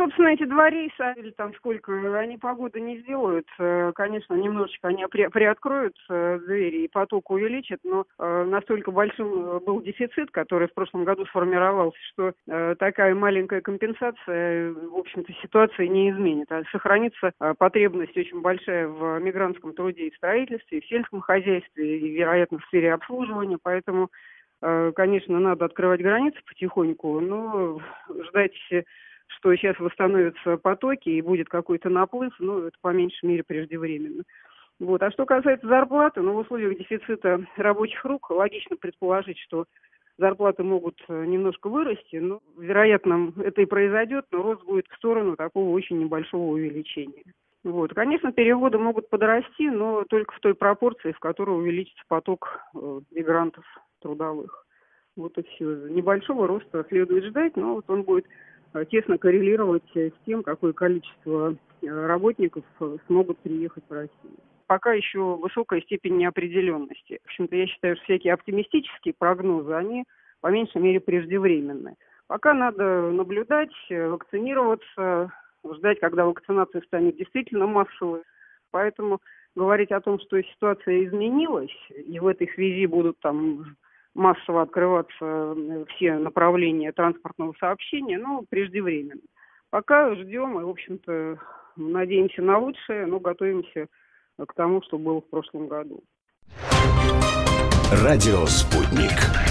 Собственно, эти два рейса, или там сколько, они погоды не сделают. Конечно, немножечко они приоткроют двери и поток увеличат, но настолько большим был дефицит, который в прошлом году сформировался, что такая маленькая компенсация, в общем-то, ситуации не изменит. А сохранится потребность очень большая в мигрантском труде и в строительстве, и в сельском хозяйстве, и, вероятно, в сфере обслуживания. Поэтому, конечно, надо открывать границы потихоньку, но ждать, что сейчас восстановятся потоки и будет какой-то наплыв, это по меньшей мере преждевременно. Вот. А что касается зарплаты, в условиях дефицита рабочих рук логично предположить, что зарплаты могут немножко вырасти, вероятно, это и произойдет, но рост будет в сторону такого очень небольшого увеличения. Вот. Конечно, переводы могут подрасти, но только в той пропорции, в которой увеличится поток мигрантов трудовых. Вот и все. Небольшого роста следует ждать, но он будет тесно коррелировать с тем, какое количество работников смогут приехать в Россию. Пока еще высокая степень неопределенности. В общем-то, я считаю, что всякие оптимистические прогнозы, они по меньшей мере преждевременны. Пока надо наблюдать, вакцинироваться, ждать, когда вакцинация станет действительно массовой. Поэтому говорить о том, что ситуация изменилась, и в этой связи будут массово открываться все направления транспортного сообщения, преждевременно. Пока ждем и, в общем-то, надеемся на лучшее, но готовимся к тому, что было в прошлом году. Радио «Спутник».